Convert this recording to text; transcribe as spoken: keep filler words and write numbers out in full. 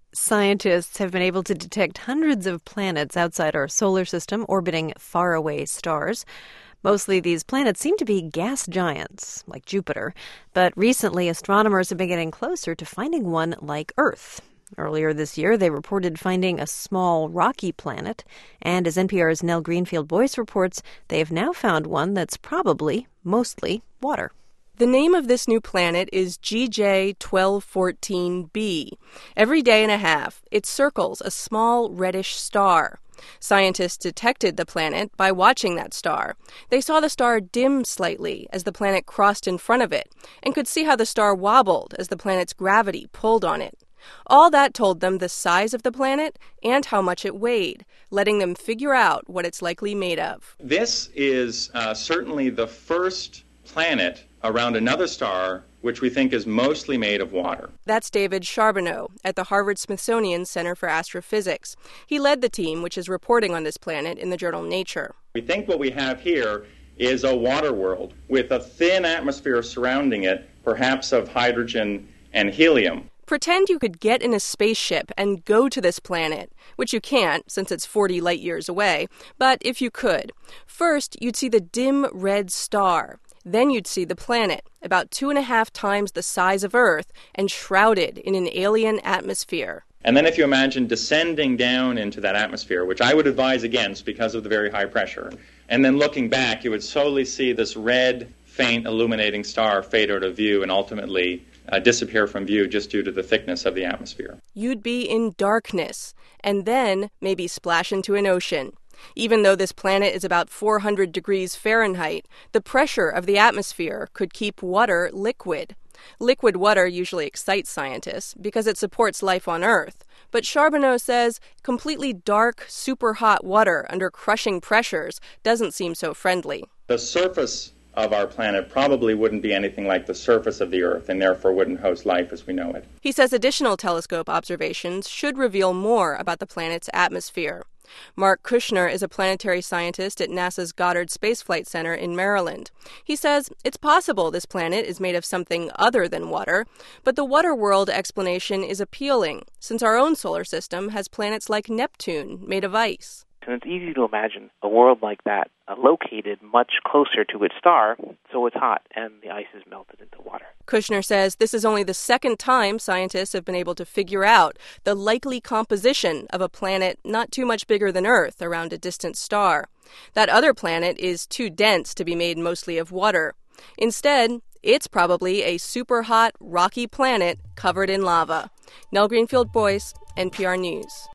Scientists have been able to detect hundreds of planets outside our solar system orbiting faraway stars. Mostly these planets seem to be gas giants, like Jupiter, but recently astronomers have been getting closer to finding one like Earth. Earlier this year, they reported finding a small rocky planet, and as N P R's Nell Greenfield-Boyce reports, they have now found one that's probably mostly water. The name of this new planet is G J twelve fourteen b. Every day and a half, it circles a small reddish star. Scientists detected the planet by watching that star. They saw the star dim slightly as the planet crossed in front of it, and could see how the star wobbled as the planet's gravity pulled on it. All that told them the size of the planet and how much it weighed, letting them figure out what it's likely made of. This is uh, certainly the first planet around another star which we think is mostly made of water. That's David Charbonneau at the Harvard-Smithsonian Center for Astrophysics. He led the team which is reporting on this planet in the journal Nature. We think what we have here is a water world with a thin atmosphere surrounding it, perhaps of hydrogen and helium. Pretend you could get in a spaceship and go to this planet, which you can't since it's forty light years away, but if you could. First, you'd see the dim red star. Then you'd see the planet, about two and a half times the size of Earth and shrouded in an alien atmosphere. And then if you imagine descending down into that atmosphere, which I would advise against because of the very high pressure, and then looking back, you would slowly see this red, faint, illuminating star fade out of view and ultimately uh, disappear from view just due to the thickness of the atmosphere. You'd be in darkness, and then maybe splash into an ocean. Even though this planet is about four hundred degrees Fahrenheit, the pressure of the atmosphere could keep water liquid. Liquid water usually excites scientists because it supports life on Earth. But Charbonneau says completely dark, super hot water under crushing pressures doesn't seem so friendly. The surface of our planet probably wouldn't be anything like the surface of the Earth and therefore wouldn't host life as we know it. He says additional telescope observations should reveal more about the planet's atmosphere. Mark Kushner is a planetary scientist at NASA's Goddard Space Flight Center in Maryland. He says it's possible this planet is made of something other than water, but the water world explanation is appealing, since our own solar system has planets like Neptune made of ice. And it's easy to imagine a world like that uh, located much closer to its star, so it's hot and the ice is melted into water. Kushner says this is only the second time scientists have been able to figure out the likely composition of a planet not too much bigger than Earth around a distant star. That other planet is too dense to be made mostly of water. Instead, it's probably a super hot, rocky planet covered in lava. Nell Greenfield-Boyce, N P R News.